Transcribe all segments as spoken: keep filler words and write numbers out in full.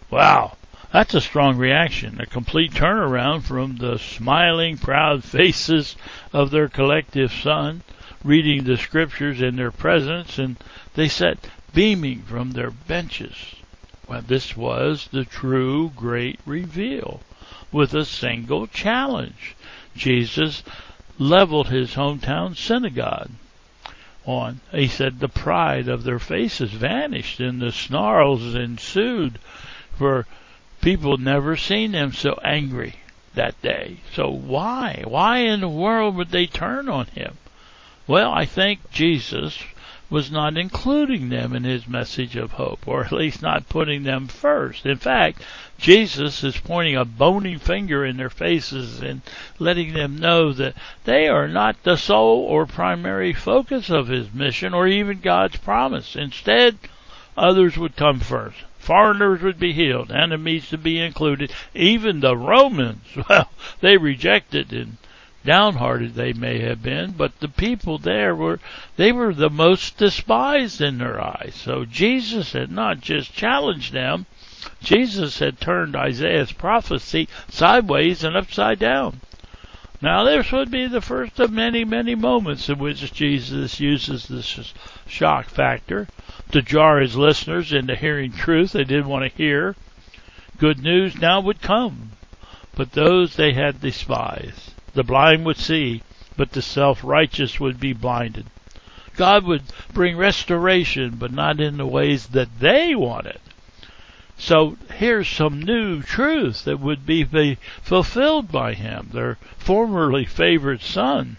Wow, that's a strong reaction, a complete turnaround from the smiling, proud faces of their collective son, reading the scriptures in their presence, and they sat beaming from their benches. Well, this was the true great reveal, with a single challenge. Jesus leveled his hometown synagogue on. He said the pride of their faces vanished and the snarls ensued, for people had never seen them so angry that day. So why? Why in the world would they turn on him? Well, I think Jesus was not including them in his message of hope, or at least not putting them first. In fact, Jesus is pointing a bony finger in their faces and letting them know that they are not the sole or primary focus of his mission or even God's promise. Instead, others would come first. Foreigners would be healed, enemies to be included, even the Romans. Well, they rejected and downhearted they may have been, but the people there were, they were the most despised in their eyes. So Jesus had not just challenged them, Jesus had turned Isaiah's prophecy sideways and upside down. Now this would be the first of many, many moments in which Jesus uses this shock factor to jar his listeners into hearing truth they didn't want to hear. Good news now would come, but those they had despised. The blind would see, but the self-righteous would be blinded. God would bring restoration, but not in the ways that they wanted. So here's some new truth that would be fulfilled by him, their formerly favored son,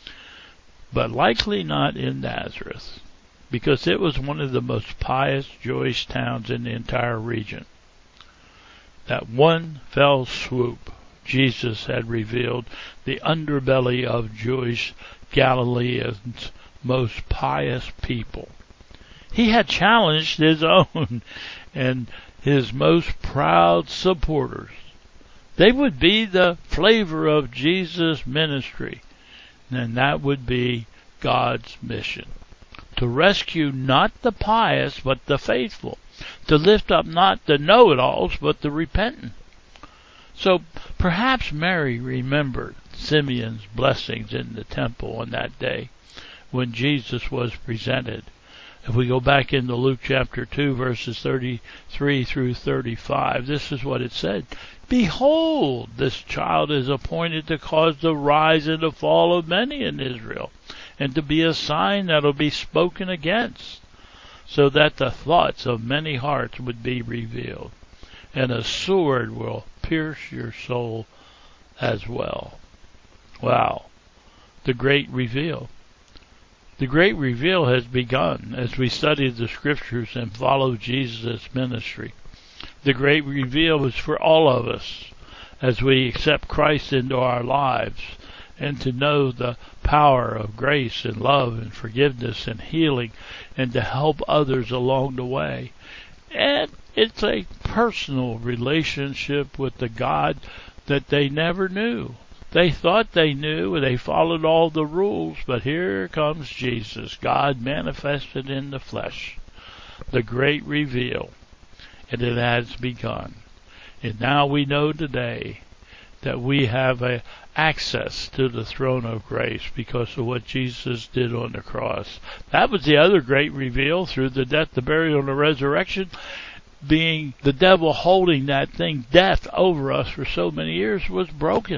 but likely not in Nazareth, because it was one of the most pious Jewish towns in the entire region. That one fell swoop, Jesus had revealed the underbelly of Jewish Galileans' most pious people. He had challenged his own and his most proud supporters. They would be the flavor of Jesus' ministry, and that would be God's mission. To rescue not the pious, but the faithful. To lift up not the know-it-alls, but the repentant. So perhaps Mary remembered Simeon's blessings in the temple on that day when Jesus was presented. If we go back into Luke chapter two, verses thirty-three through thirty-five, this is what it said. Behold, this child is appointed to cause the rise and the fall of many in Israel, and to be a sign that will be spoken against, so that the thoughts of many hearts would be revealed. And a sword will pierce your soul as well. Wow. The great reveal. The great reveal has begun as we study the scriptures and follow Jesus' ministry. The great reveal is for all of us as we accept Christ into our lives and to know the power of grace and love and forgiveness and healing and to help others along the way. And it's a personal relationship with the God that they never knew. They thought they knew, they followed all the rules, but here comes Jesus, God manifested in the flesh, the great reveal, and it has begun. And now we know today that we have a access to the throne of grace because of what Jesus did on the cross. That was the other great reveal through the death, the burial, and the resurrection, being the devil holding that thing, death, over us for so many years was broken.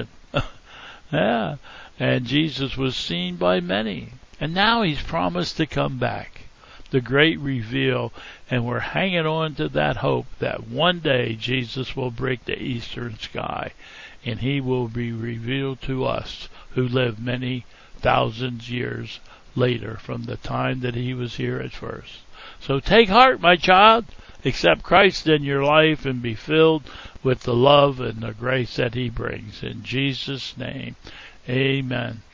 Yeah, and Jesus was seen by many. And now he's promised to come back. The great reveal, and we're hanging on to that hope that one day Jesus will break the eastern sky, and he will be revealed to us who live many thousands years later from the time that he was here at first. So take heart, my child. Accept Christ in your life and be filled with the love and the grace that he brings. In Jesus' name, amen.